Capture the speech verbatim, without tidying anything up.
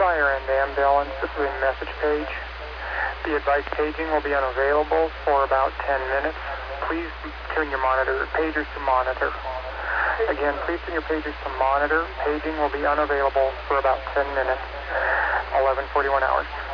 fire and ambulance message page. The advice paging will be unavailable for about ten minutes. Please turn your monitor pagers to monitor. Again, please turn your pagers to monitor. Paging will be unavailable for about ten minutes. eleven forty-one hours.